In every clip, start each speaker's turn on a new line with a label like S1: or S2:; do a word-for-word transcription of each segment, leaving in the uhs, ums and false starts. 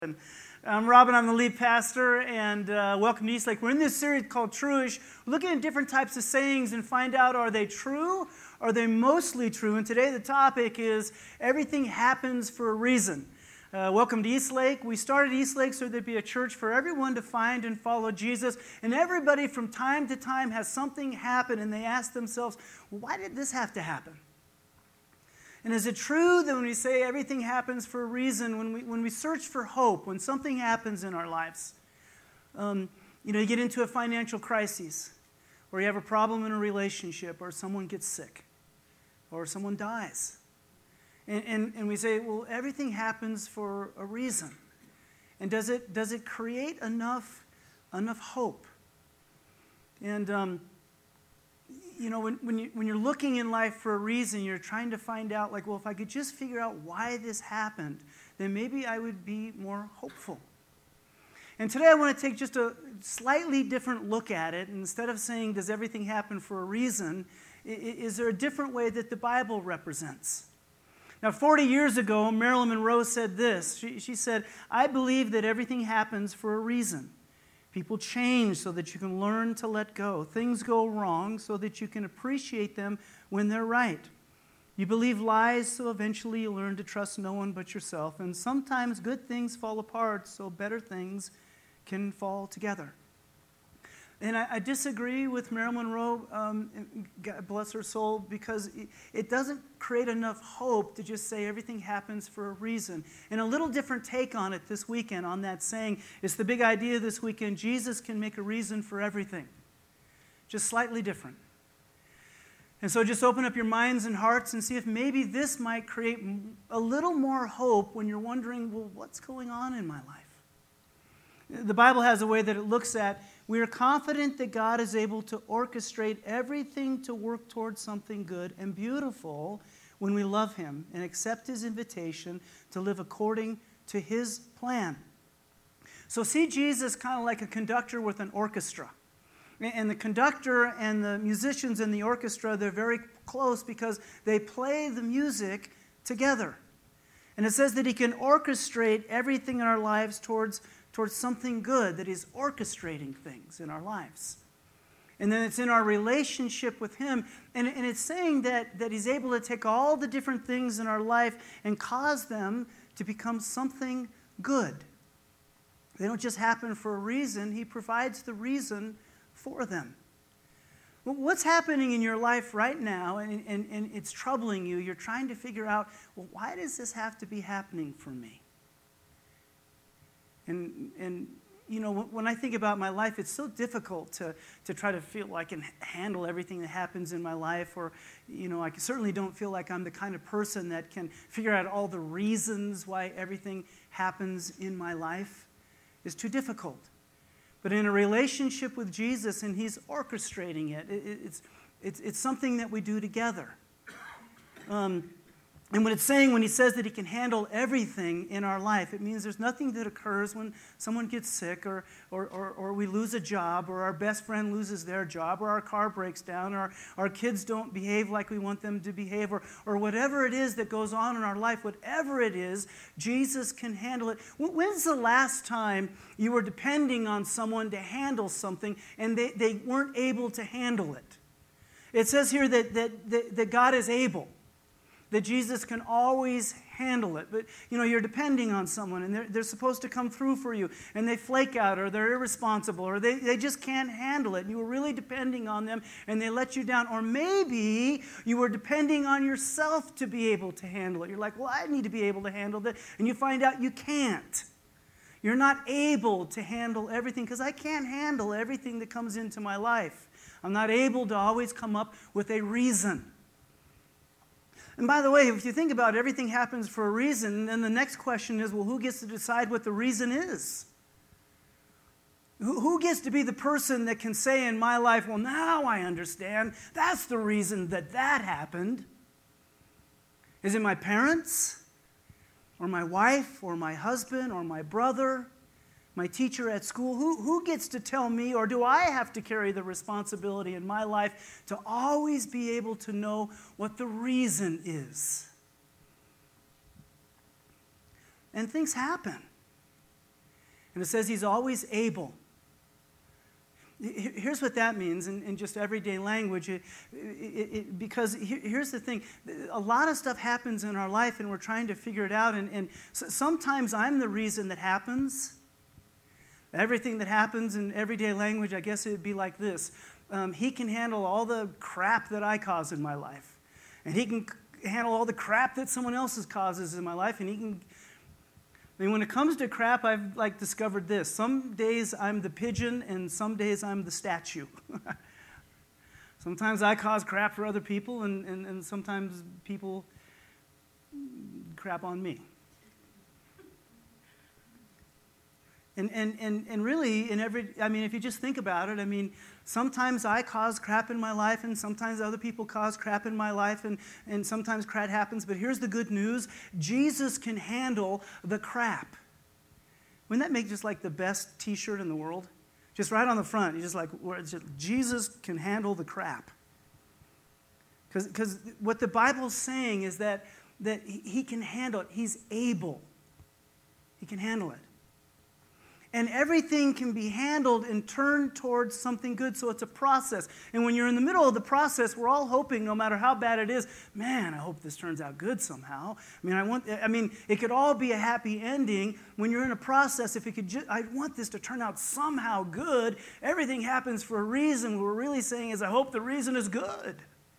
S1: I'm Robin, I'm the lead pastor, and uh, welcome to Eastlake. We're in this series called True-ish. We're looking at different types of sayings and find out, are they true? Are they mostly true? And today the topic is, everything happens for a reason. Uh, welcome to Eastlake. We started Eastlake so there'd be a church for everyone to find and follow Jesus. And everybody from time to time has something happen and they ask themselves, well, why did this have to happen? And is it true that when we say everything happens for a reason, when we when we search for hope, when something happens in our lives, um, you know, you get into a financial crisis, or you have a problem in a relationship, or someone gets sick, or someone dies. And, and, and we say, well, everything happens for a reason. And does it does it create enough, enough hope? And um You know, when, when, you, when you're looking in life for a reason, you're trying to find out, like, well, if I could just figure out why this happened, then maybe I would be more hopeful. And today I want to take just a slightly different look at it. Instead of saying, does everything happen for a reason, is there a different way that the Bible represents? Now, forty years ago, Marilyn Monroe said this. She, she said, I believe that everything happens for a reason. People change so that you can learn to let go. Things go wrong so that you can appreciate them when they're right. You believe lies, so eventually you learn to trust no one but yourself. And sometimes good things fall apart so better things can fall together. And I, I disagree with Marilyn Monroe, um, God bless her soul, because it, it doesn't create enough hope to just say everything happens for a reason. And a little different take on it this weekend, on that saying, is the big idea this weekend: Jesus can make a reason for everything. Just slightly different. And so just open up your minds and hearts and see if maybe this might create a little more hope when you're wondering, well, what's going on in my life? The Bible has a way that it looks at, we are confident that God is able to orchestrate everything to work towards something good and beautiful when we love Him and accept His invitation to live according to His plan. So see Jesus kind of like a conductor with an orchestra. And the conductor and the musicians in the orchestra, they're very close because they play the music together. And it says that He can orchestrate everything in our lives towards towards something good, that He's orchestrating things in our lives. And then it's in our relationship with Him, and, and it's saying that, that He's able to take all the different things in our life and cause them to become something good. They don't just happen for a reason. He provides the reason for them. Well, what's happening in your life right now, and, and, and it's troubling you, you're trying to figure out, well, why does this have to be happening for me? And, and you know, when I think about my life, it's so difficult to, to try to feel I can handle everything that happens in my life. Or, you know, I certainly don't feel like I'm the kind of person that can figure out all the reasons why everything happens in my life. It's too difficult. But in a relationship with Jesus, and He's orchestrating it, it it's, it's, it's something that we do together. Um And what it's saying when He says that He can handle everything in our life, it means there's nothing that occurs when someone gets sick, or, or, or, or we lose a job, or our best friend loses their job, or our car breaks down, or our kids don't behave like we want them to behave, or, or whatever it is that goes on in our life, whatever it is, Jesus can handle it. When's the last time you were depending on someone to handle something and they, they weren't able to handle it? It says here that, that, that, that God is able. That Jesus can always handle it. But, you know, you're depending on someone, and they're, they're supposed to come through for you, and they flake out, or they're irresponsible, or they, they just can't handle it, and you were really depending on them, and they let you down. Or maybe you were depending on yourself to be able to handle it. You're like, well, I need to be able to handle that, and you find out you can't. You're not able to handle everything, because I can't handle everything that comes into my life. I'm not able to always come up with a reason. And by the way, if you think about it, everything happens for a reason, then the next question is, well, who gets to decide what the reason is? Who gets to be the person that can say in my life, well, now I understand. That's the reason that that happened. Is it my parents? Or my wife? Or my husband? Or my brother? My teacher at school? Who, who gets to tell me, or do I have to carry the responsibility in my life to always be able to know what the reason is? And things happen. And it says he's always able. Here's what that means in, in just everyday language. It, it, it, because here, here's the thing. A lot of stuff happens in our life, and we're trying to figure it out. And, and so sometimes I'm the reason that happens. Everything that happens in everyday language, I guess it would be like this. Um, he can handle all the crap that I cause in my life. And he can handle all the crap that someone else causes in my life. And he can... I mean, when it comes to crap, I've like discovered this. Some days I'm the pigeon, and some days I'm the statue. Sometimes I cause crap for other people, and, and, and sometimes people crap on me. And, and, and, and really, in every, I mean, if you just think about it, I mean, sometimes I cause crap in my life, and sometimes other people cause crap in my life, and, and sometimes crap happens. But here's the good news. Jesus can handle the crap. Wouldn't that make just like the best T-shirt in the world? Just right on the front, you just like, it's just, Jesus can handle the crap. Because what the Bible's saying is that, that he can handle it. He's able. He can handle it. And everything can be handled and turned towards something good, so it's a process. And when you're in the middle of the process, we're all hoping, no matter how bad it is, man, I hope this turns out good somehow. I mean, I want. I mean, it could all be a happy ending. When you're in a process, if it could, just, I want this to turn out somehow good. Everything happens for a reason. What we're really saying is, I hope the reason is good.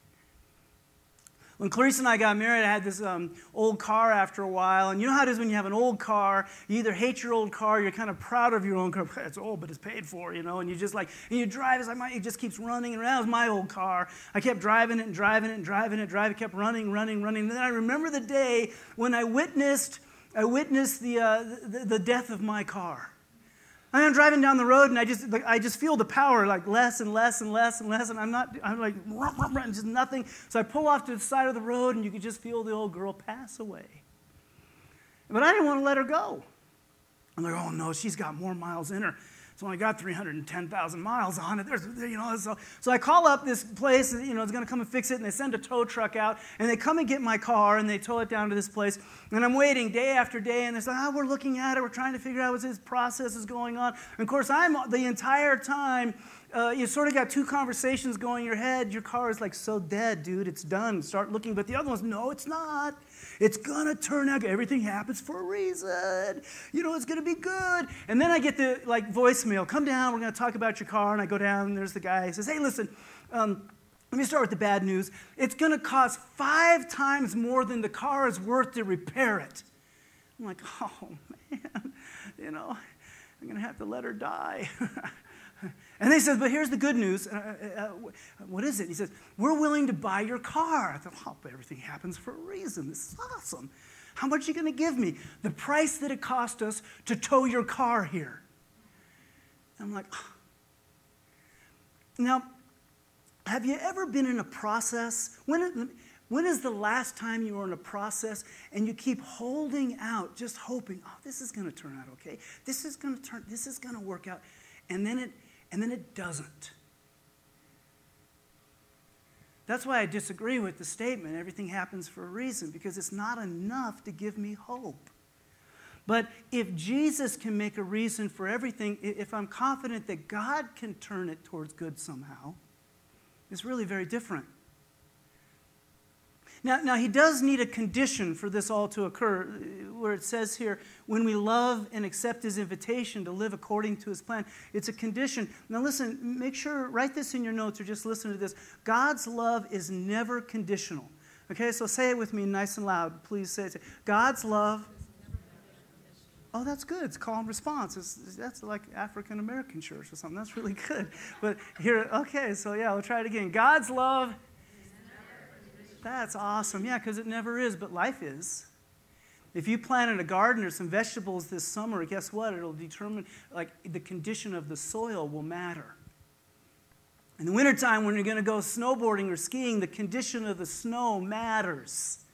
S1: When Clarice and I got married, I had this um, old car after a while. And you know how it is when you have an old car, you either hate your old car, you're kind of proud of your own car. It's old, but it's paid for, you know. And you just like, and you drive, it's like my, it just keeps running around. It was my old car. I kept driving it and driving it and driving it, driving it, kept running, running, running. And then I remember the day when I witnessed, I witnessed the, uh, the, the death of my car. And I'm driving down the road, and I just, like, I just feel the power, like, less and less and less and less, and I'm not, I'm like, run, run, run, just nothing. So I pull off to the side of the road, and you could just feel the old girl pass away. But I didn't want to let her go. I'm like, oh, no, she's got more miles in her. It's only got three hundred ten thousand miles on it. There's, you know, so, so I call up this place, you know, it's going to come and fix it, and they send a tow truck out, and they come and get my car, and they tow it down to this place, and I'm waiting day after day, and they say, oh, we're looking at it, we're trying to figure out what this process is going on. And of course, I'm the entire time, uh, you sort of got two conversations going in your head. Your car is like, so dead, dude, it's done. Start looking. But the other one's, no, it's not. It's going to turn out, everything happens for a reason. You know, it's going to be good. And then I get the, like, voicemail. Come down, we're going to talk about your car. And I go down, and there's the guy. He says, hey, listen, um, let me start with the bad news. It's going to cost five times more than the car is worth to repair it. I'm like, oh, man, you know, I'm going to have to let her die. And they said, but here's the good news. Uh, uh, what is it? He says, we're willing to buy your car. I thought, oh, but everything happens for a reason. This is awesome. How much are you going to give me? The price that it cost us to tow your car here. And I'm like, oh. Now, have you ever been in a process? When, when is the last time you were in a process and you keep holding out, just hoping, oh, this is going to turn out okay. This is going to turn, this is going to work out. And then it And then it doesn't. That's why I disagree with the statement, everything happens for a reason, because it's not enough to give me hope. But if Jesus can make a reason for everything, if I'm confident that God can turn it towards good somehow, it's really very different. Now, now, he does need a condition for this all to occur, where it says here, when we love and accept his invitation to live according to his plan. It's a condition. Now listen, make sure, write this in your notes or just listen to this. God's love is never conditional. Okay, so say it with me nice and loud. Please say it. God's love. Oh, that's good. It's call and response. It's, that's like African American church or something. That's really good. But here, okay, so yeah, we'll try it again. God's love. That's awesome. Yeah, because it never is, but life is. If you planted a garden or some vegetables this summer, guess what? It'll determine, like, the condition of the soil will matter. In the wintertime, when you're going to go snowboarding or skiing, the condition of the snow matters.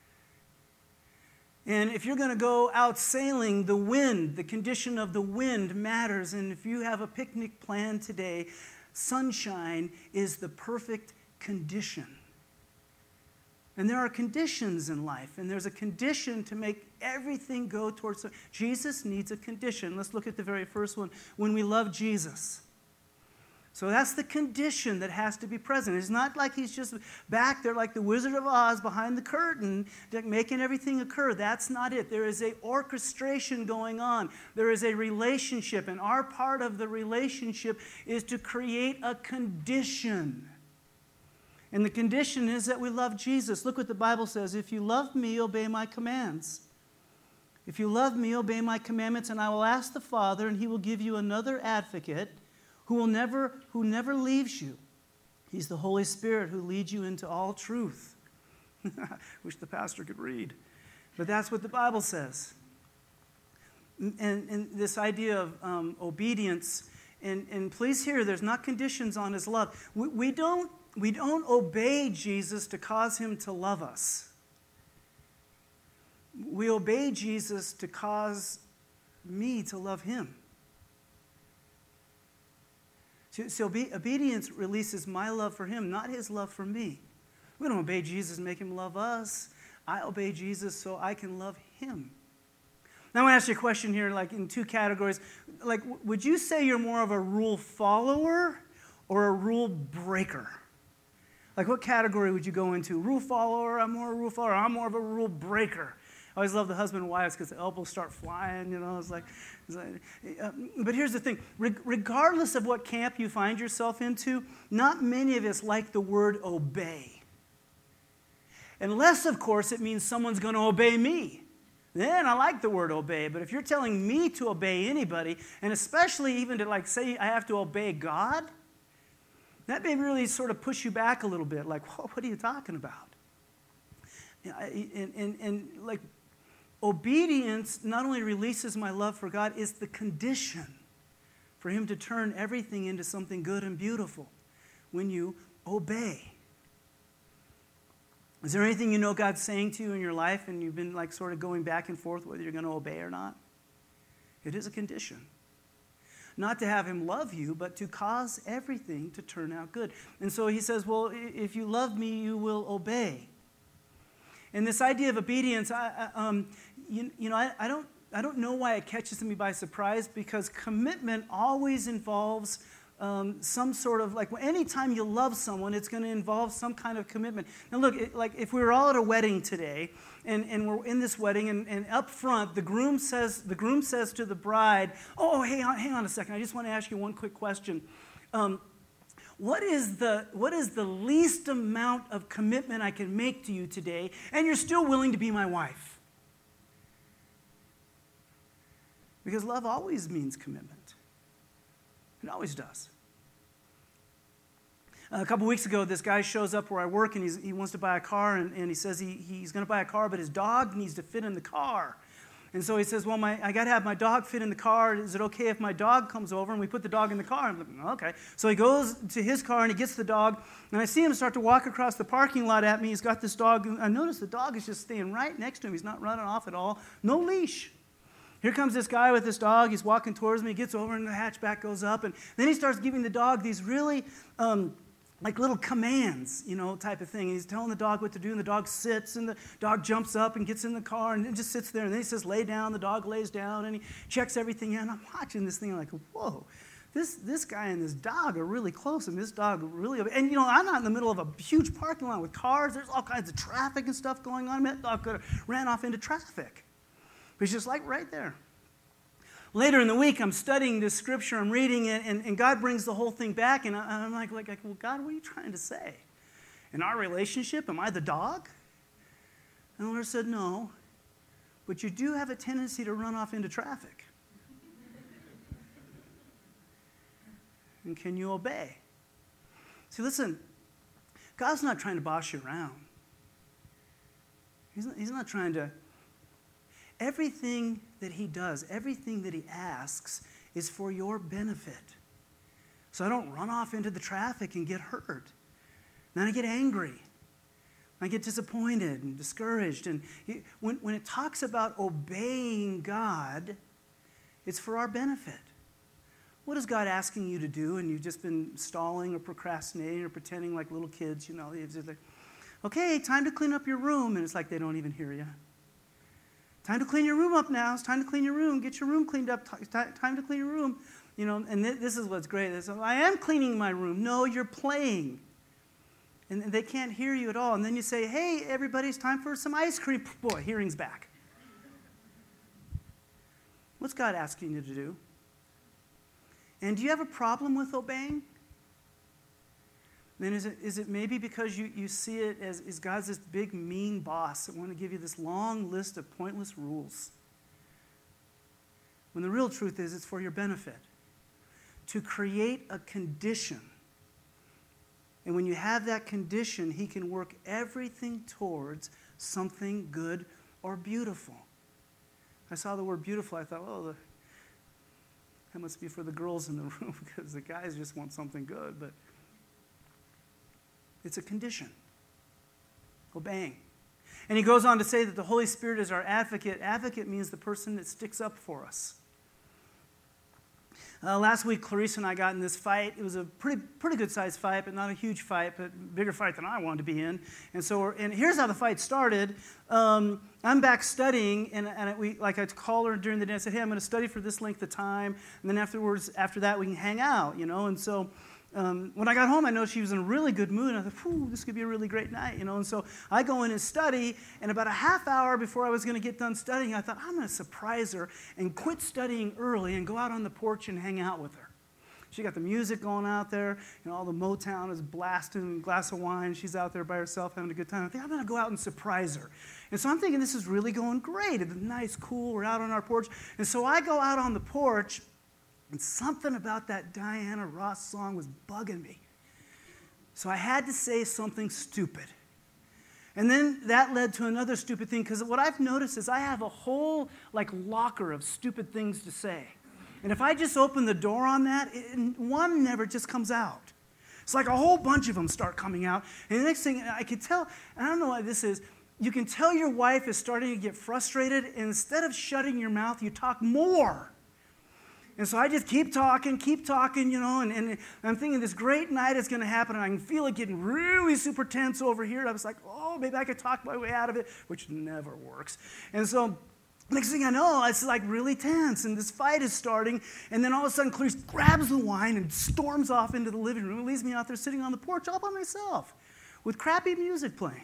S1: And if you're going to go out sailing, the wind, the condition of the wind matters. And if you have a picnic planned today, sunshine is the perfect condition. And there are conditions in life, and there's a condition to make everything go towards him. Jesus needs a condition. Let's look at the very first one. When we love Jesus. So that's the condition that has to be present. It's not like he's just back there like the Wizard of Oz behind the curtain making everything occur. That's not it. There is an orchestration going on. There is a relationship, and our part of the relationship is to create a condition. And the condition is that we love Jesus. Look what the Bible says. If you love me, obey my commands. If you love me, obey my commandments, and I will ask the Father, and he will give you another advocate who will never, who never leaves you. He's the Holy Spirit who leads you into all truth. Wish the pastor could read. But that's what the Bible says. And, and this idea of um, obedience, and, and please hear, there's not conditions on his love. We, we, don't, we don't obey Jesus to cause him to love us. We obey Jesus to cause me to love him. So, so be, obedience releases my love for him, not his love for me. We don't obey Jesus and make him love us. I obey Jesus so I can love him. Now I want to ask you a question here, like in two categories. Like, would you say you're more of a rule follower or a rule breaker? Like, what category would you go into? Rule follower, I'm more a rule follower, I'm more of a rule breaker. I always love the husband and wives because the elbows start flying, you know. It's like, it's like uh, but here's the thing. Re- regardless of what camp you find yourself into, not many of us like the word obey. Unless, of course, it means someone's going to obey me. Then I like the word obey. But if you're telling me to obey anybody, and especially even to like say I have to obey God, that may really sort of push you back a little bit. Like, whoa, what are you talking about? And, and, and like, obedience not only releases my love for God, it's the condition for him to turn everything into something good and beautiful when you obey. Is there anything you know God's saying to you in your life and you've been like sort of going back and forth whether you're going to obey or not? It is a condition. Not to have him love you, but to cause everything to turn out good. And so he says, well, if you love me, you will obey. And this idea of obedience, I, I, um, you, you know, I, I don't, I don't know why it catches me by surprise, because commitment always involves um, some sort of, like, anytime you love someone, it's going to involve some kind of commitment. Now, look, it, like, if we were all at a wedding today, and, and we're in this wedding, and, and up front, the groom says, the groom says to the bride, "Oh, hey, hang on a second. I just want to ask you one quick question." Um, What is the what is the least amount of commitment I can make to you today, and you're still willing to be my wife? Because love always means commitment. It always does. A couple weeks ago, this guy shows up where I work, and he's, he wants to buy a car, and, and he says he, he's going to buy a car, but his dog needs to fit in the car. And so he says, well, my, I got to have my dog fit in the car. Is it okay if my dog comes over and we put the dog in the car? I'm like, okay. So he goes to his car and he gets the dog. And I see him start to walk across the parking lot at me. He's got this dog. I notice the dog is just staying right next to him. He's not running off at all. No leash. Here comes this guy with this dog. He's walking towards me. He gets over and the hatchback goes up. And then he starts giving the dog these really... Um, like little commands, you know, type of thing. And he's telling the dog what to do, and the dog sits, and the dog jumps up and gets in the car, and it just sits there. And then he says, lay down. The dog lays down, and he checks everything in. I'm watching this thing, I'm like, whoa, this this guy and this dog are really close, and this dog really... And, you know, I'm not in the middle of a huge parking lot with cars. There's all kinds of traffic and stuff going on. I mean, that dog could have ran off into traffic. But he's just like right there. Later in the week, I'm studying this scripture, I'm reading it, and, and God brings the whole thing back, and I, I'm like, like, well, God, what are you trying to say? In our relationship, am I the dog? And the Lord said, no, but you do have a tendency to run off into traffic. And can you obey? See, listen, God's not trying to boss you around. He's not, he's not trying to... Everything that he does, everything that he asks is for your benefit. So I don't run off into the traffic and get hurt. Then I get angry. I get disappointed and discouraged. And he, when, when it talks about obeying God, it's for our benefit. What is God asking you to do, and you've just been stalling or procrastinating or pretending like little kids, you know? It's just like, okay, time to clean up your room. And it's like they don't even hear you. Time to clean your room up now. It's time to clean your room. Get your room cleaned up. T- time to clean your room. You know, and th- this is what's great. It's, I am cleaning my room. No, you're playing. And they can't hear you at all. And then you say, hey, everybody, it's time for some ice cream. Boy, hearing's back. What's God asking you to do? And do you have a problem with obeying? Then is it, is it maybe because you, you see it as, as God's this big, mean boss that want to give you this long list of pointless rules? When the real truth is it's for your benefit. To create a condition. And when you have that condition, he can work everything towards something good or beautiful. I saw the word beautiful, I thought, oh, the, that must be for the girls in the room because the guys just want something good, but it's a condition. Obeying. And he goes on to say that the Holy Spirit is our advocate. Advocate means the person that sticks up for us. Uh, last week, Clarissa and I got in this fight. It was a pretty pretty good sized fight, but not a huge fight, but bigger fight than I wanted to be in. And so, we're, and here's how the fight started. Um, I'm back studying, and, and we like I called her during the day. I said, "Hey, I'm going to study for this length of time, and then afterwards, after that, we can hang out, you know." And so. Um, when I got home, I noticed she was in a really good mood, and I thought, "Whew, this could be a really great night," you know. And so I go in and study, and about a half hour before I was going to get done studying, I thought, I'm going to surprise her and quit studying early and go out on the porch and hang out with her. She got the music going out there, you know, all the Motown is blasting, a glass of wine. She's out there by herself having a good time. I think I'm going to go out and surprise her. And so I'm thinking this is really going great. It's nice, cool. We're out on our porch. And so I go out on the porch. And something about that Diana Ross song was bugging me. So I had to say something stupid. And then that led to another stupid thing, because what I've noticed is I have a whole like locker of stupid things to say. And if I just open the door on that, it, one never just comes out. It's like a whole bunch of them start coming out. And the next thing, I could tell, and I don't know why this is, you can tell your wife is starting to get frustrated, and instead of shutting your mouth, you talk more. And so I just keep talking, keep talking, you know, and, and I'm thinking this great night is going to happen, and I can feel it getting really super tense over here. And I was like, oh, maybe I could talk my way out of it, which never works. And so next thing I know, it's like really tense, and this fight is starting, and then all of a sudden Clarice grabs the wine and storms off into the living room and leaves me out there sitting on the porch all by myself with crappy music playing.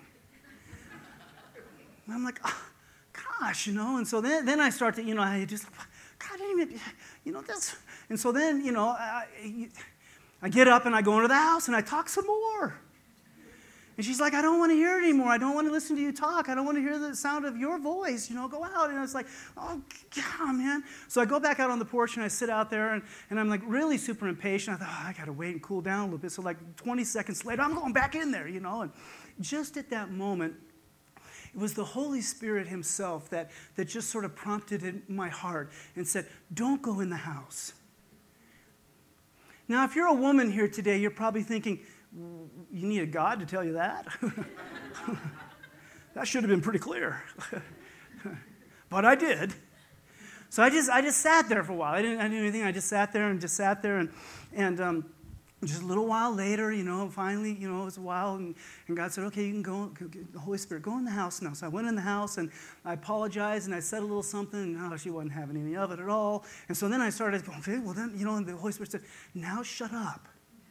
S1: And I'm like, oh, gosh, you know, and so then, then I start to, you know, I just... God, I didn't even, you know, this. And so then, you know, I, I get up and I go into the house and I talk some more. And she's like, I don't want to hear it anymore. I don't want to listen to you talk. I don't want to hear the sound of your voice. You know, go out. And I was like, oh, God, man. So I go back out on the porch and I sit out there and, and I'm like really super impatient. I thought, oh, I got to wait and cool down a little bit. So like twenty seconds later, I'm going back in there, you know. And just at that moment, it was the Holy Spirit himself that, that just sort of prompted in my heart and said, don't go in the house. Now, if you're a woman here today, you're probably thinking, you need a God to tell you that? That should have been pretty clear. But I did. So I just I just sat there for a while. I didn't, I didn't do anything. I just sat there and just sat there. And, and um, just a little while later, you know, finally, you know, it was a while, and, and God said, okay, you can go, the Holy Spirit, go in the house now. So I went in the house, and I apologized, and I said a little something, and oh, she wasn't having any of it at all. And so then I started going, okay, well then, you know, and the Holy Spirit said, now shut up.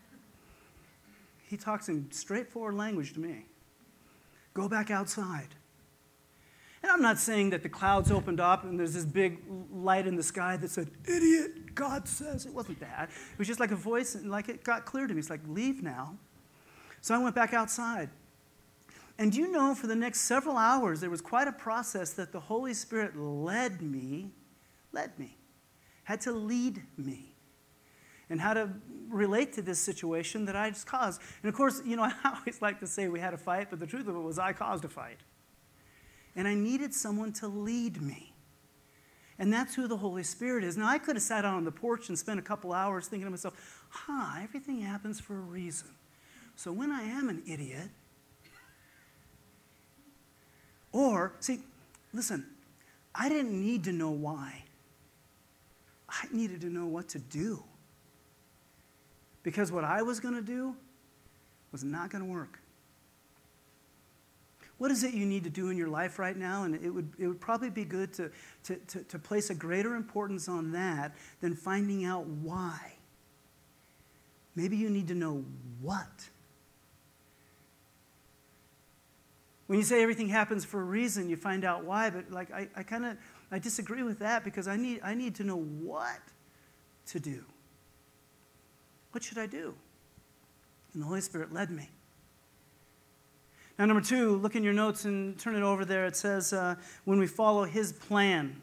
S1: He talks in straightforward language to me. Go back outside. And I'm not saying that the clouds opened up and there's this big light in the sky that said, idiot, God says. It wasn't that. It was just like a voice, and like it got clear to me. It's like, leave now. So I went back outside. And do you know, for the next several hours, there was quite a process that the Holy Spirit led me, led me, had to lead me, and how to relate to this situation that I just caused. And of course, you know, I always like to say we had a fight, but the truth of it was I caused a fight. And I needed someone to lead me. And that's who the Holy Spirit is. Now, I could have sat out on the porch and spent a couple hours thinking to myself, huh, everything happens for a reason. So when I am an idiot, or, see, listen, I didn't need to know why. I needed to know what to do. Because what I was going to do was not going to work. What is it you need to do in your life right now? And it would, it would probably be good to, to, to, to place a greater importance on that than finding out why. Maybe you need to know what. When you say everything happens for a reason, you find out why, but like I, I kind of I disagree with that because I need I need to know what to do. What should I do? And the Holy Spirit led me. Now, number two, look in your notes and turn it over there. It says, uh, when we follow His plan.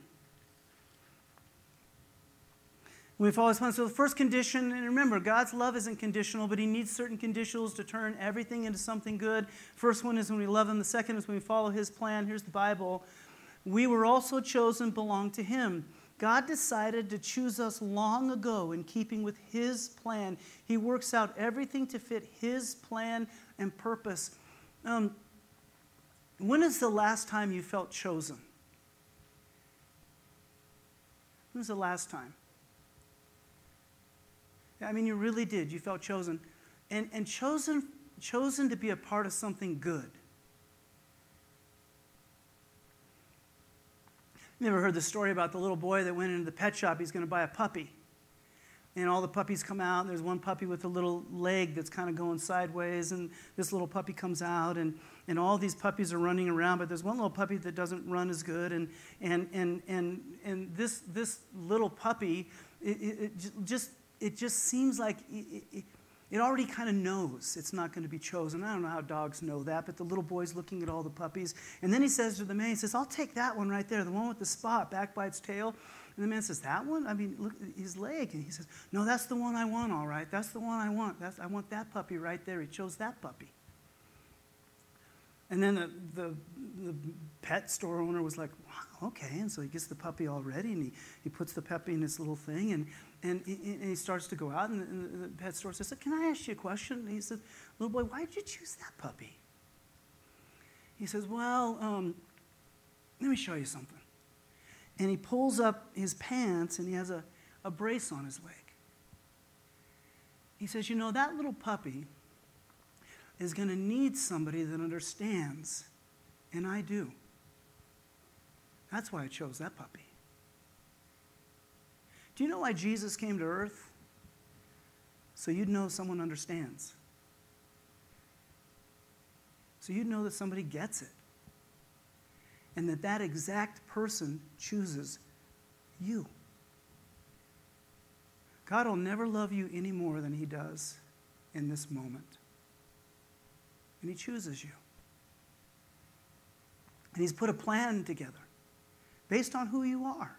S1: When we follow His plan. So the first condition, and remember, God's love isn't conditional, but He needs certain conditionals to turn everything into something good. First one is when we love Him. The second is when we follow His plan. Here's the Bible. We were also chosen, belong to Him. God decided to choose us long ago in keeping with His plan. He works out everything to fit His plan and purpose. Um, when is the last time you felt chosen? When was the last time? I mean, you really did. You felt chosen. And, and chosen, chosen to be a part of something good. You ever heard the story about the little boy that went into the pet shop? He's going to buy a puppy. And all the puppies come out, and there's one puppy with a little leg that's kind of going sideways, and this little puppy comes out, and, and all these puppies are running around, but there's one little puppy that doesn't run as good, and and and and and this this little puppy, it, it, it just it just seems like it, it, it already kind of knows it's not going to be chosen. I don't know how dogs know that, but the little boy's looking at all the puppies, and then he says to the man, he says, "I'll take that one right there, the one with the spot back by its tail." And the man says, "That one? I mean, look at his leg." And he says, "No, that's the one I want, all right. That's the one I want. That's, I want that puppy right there." He chose that puppy. And then the, the, the pet store owner was like, "Wow, okay." And so he gets the puppy all ready, and he, he puts the puppy in this little thing, and, and, he, and he starts to go out, and the, and the pet store says, "Can I ask you a question?" And he says, "Little boy, why did you choose that puppy?" He says, "Well, um, let me show you something." And he pulls up his pants, and he has a, a brace on his leg. He says, "You know, that little puppy is going to need somebody that understands, and I do. That's why I chose that puppy." Do you know why Jesus came to earth? So you'd know someone understands. So you'd know that somebody gets it. And that that exact person chooses you. God will never love you any more than He does in this moment. And He chooses you. And He's put a plan together based on who you are.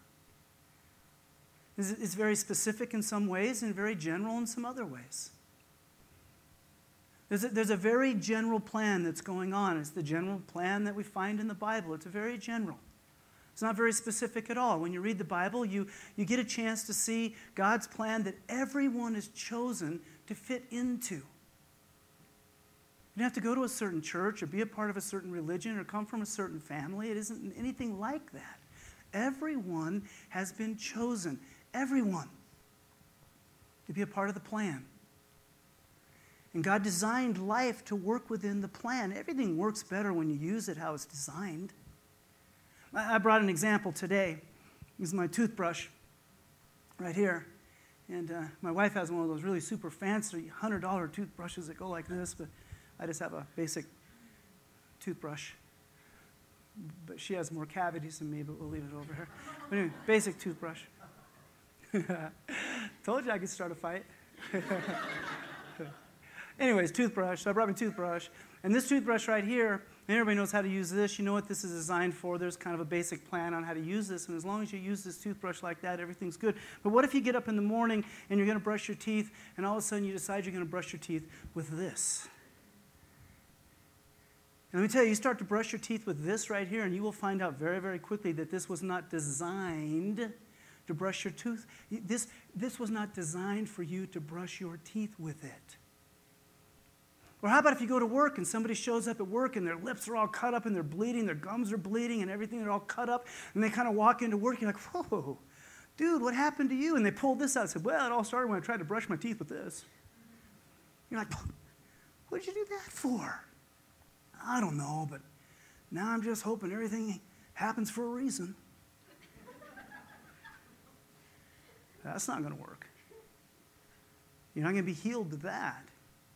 S1: It's very specific in some ways and very general in some other ways. There's a, there's a very general plan that's going on. It's the general plan that we find in the Bible. It's a very general. It's not very specific at all. When you read the Bible, you, you get a chance to see God's plan that everyone is chosen to fit into. You don't have to go to a certain church or be a part of a certain religion or come from a certain family. It isn't anything like that. Everyone has been chosen. Everyone. To be a part of the plan. And God designed life to work within the plan. Everything works better when you use it how it's designed. I brought an example today. This is my toothbrush right here. And uh, my wife has one of those really super fancy one hundred dollar toothbrushes that go like this, but I just have a basic toothbrush. But she has more cavities than me, but we'll leave it over here. But anyway, basic toothbrush. Told you I could start a fight. Anyways, toothbrush. So I brought my toothbrush. And this toothbrush right here, and everybody knows how to use this. You know what this is designed for. There's kind of a basic plan on how to use this. And as long as you use this toothbrush like that, everything's good. But what if you get up in the morning and you're going to brush your teeth, and all of a sudden you decide you're going to brush your teeth with this? And let me tell you, you start to brush your teeth with this right here, and you will find out very, very quickly that this was not designed to brush your tooth. This, this was not designed for you to brush your teeth with it. Or how about if you go to work and somebody shows up at work and their lips are all cut up and they're bleeding, their gums are bleeding and everything, they're all cut up, and they kind of walk into work, you're like, "Whoa, dude, what happened to you?" And they pulled this out and said, "Well, it all started when I tried to brush my teeth with this." You're like, "What did you do that for?" "I don't know, but Now I'm just hoping everything happens for a reason. That's not going to work. You're not going to be healed to that.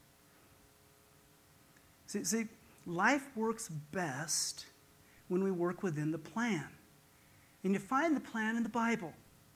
S1: See, see, life works best when we work within the plan. And you find the plan in the Bible.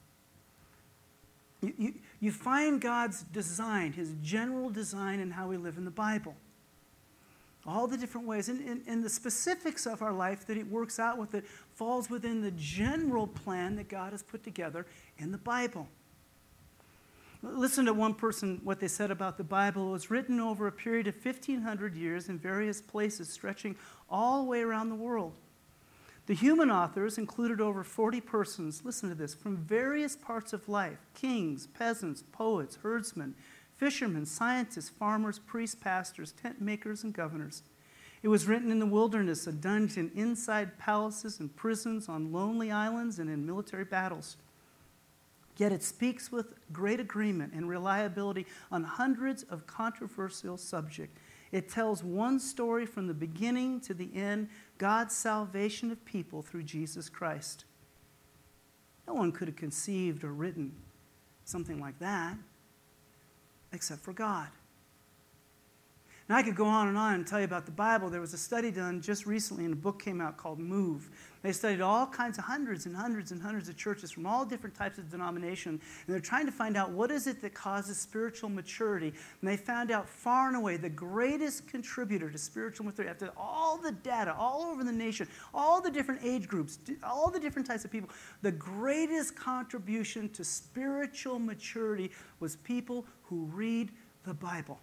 S1: You, you, you find God's design, his general design in how we live in the Bible. All the different ways, and, and, and the specifics of our life that it works out with it falls within the general plan that God has put together in the Bible. Listen to one person, what they said about the Bible. It was written over a period of fifteen hundred years in various places, stretching all the way around the world. The human authors included over forty persons, listen to this, from various parts of life: kings, peasants, poets, herdsmen, fishermen, scientists, farmers, priests, pastors, tent makers, and governors. It was written in the wilderness, a dungeon, inside palaces and prisons, on lonely islands, and in military battles. Yet it speaks with great agreement and reliability on hundreds of controversial subjects. It tells one story from the beginning to the end, God's salvation of people through Jesus Christ. No one could have conceived or written something like that except for God. Now, I could go on and on and tell you about the Bible. There was a study done just recently, and a book came out called Move. They studied all kinds of hundreds and hundreds and hundreds of churches from all different types of denomination, and they're trying to find out what is it that causes spiritual maturity. And they found out far and away the greatest contributor to spiritual maturity, after all the data all over the nation, all the different age groups, all the different types of people, the greatest contribution to spiritual maturity was people who read the Bible.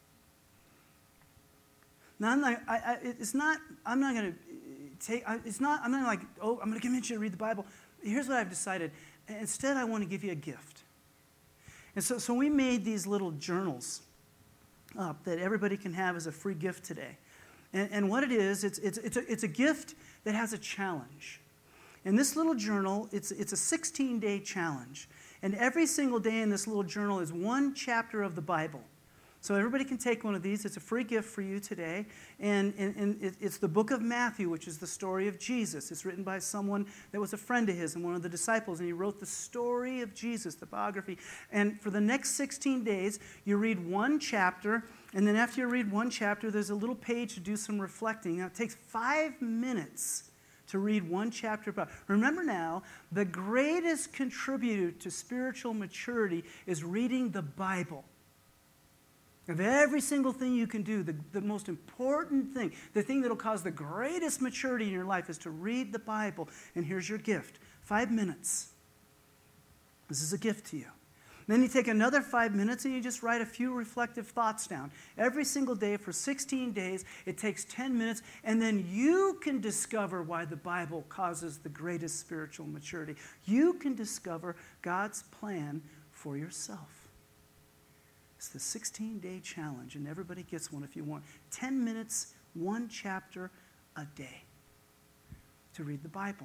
S1: Now, I'm not, I, I, it's not, I'm not going to take, I, it's not, I'm not like, oh, I'm going to convince you to read the Bible. Here's what I've decided. Instead, I want to give you a gift. And so, so we made these little journals up that everybody can have as a free gift today. And, and what it is, it's, it's, it's, a, it's a gift that has a challenge. And this little journal, it's, it's a sixteen-day challenge. And every single day in this little journal is one chapter of the Bible. So everybody can take one of these. It's a free gift for you today. And, and, and it, it's the book of Matthew, which is the story of Jesus. It's written by someone that was a friend of his and one of the disciples. And he wrote the story of Jesus, the biography. And for the next sixteen days, you read one chapter. And then after you read one chapter, there's a little page to do some reflecting. Now, it takes five minutes to read one chapter. Remember now, the greatest contributor to spiritual maturity is reading the Bible. Of every single thing you can do, the, the most important thing, the thing that will cause the greatest maturity in your life is to read the Bible. And here's your gift. Five minutes. This is a gift to you. Then you take another five minutes and you just write a few reflective thoughts down. Every single day for sixteen days, it takes ten minutes, and then you can discover why the Bible causes the greatest spiritual maturity. You can discover God's plan for yourself. It's the sixteen-day challenge, and everybody gets one if you want. ten minutes, one chapter a day to read the Bible.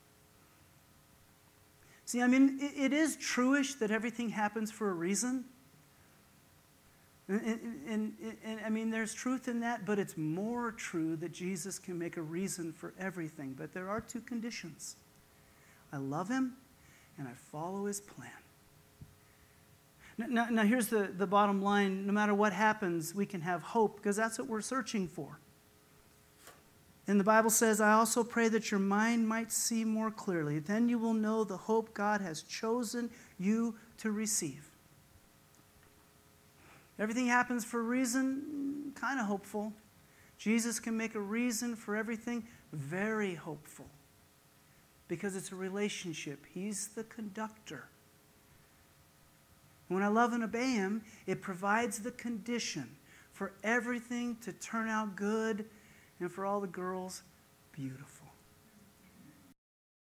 S1: See, I mean, it, it is truish that everything happens for a reason. And, and, and, and, I mean, there's truth in that, but it's more true that Jesus can make a reason for everything. But there are two conditions. I love him, and I follow his plan. Now, now here's the, the bottom line. No matter what happens, we can have hope, because that's what we're searching for. And the Bible says, I also pray that your mind might see more clearly. Then you will know the hope God has chosen you to receive. Everything happens for a reason, kind of hopeful. Jesus can make a reason for everything, very hopeful. Because it's a relationship. He's the conductor. When I love and obey him, it provides the condition for everything to turn out good and for all the girls beautiful.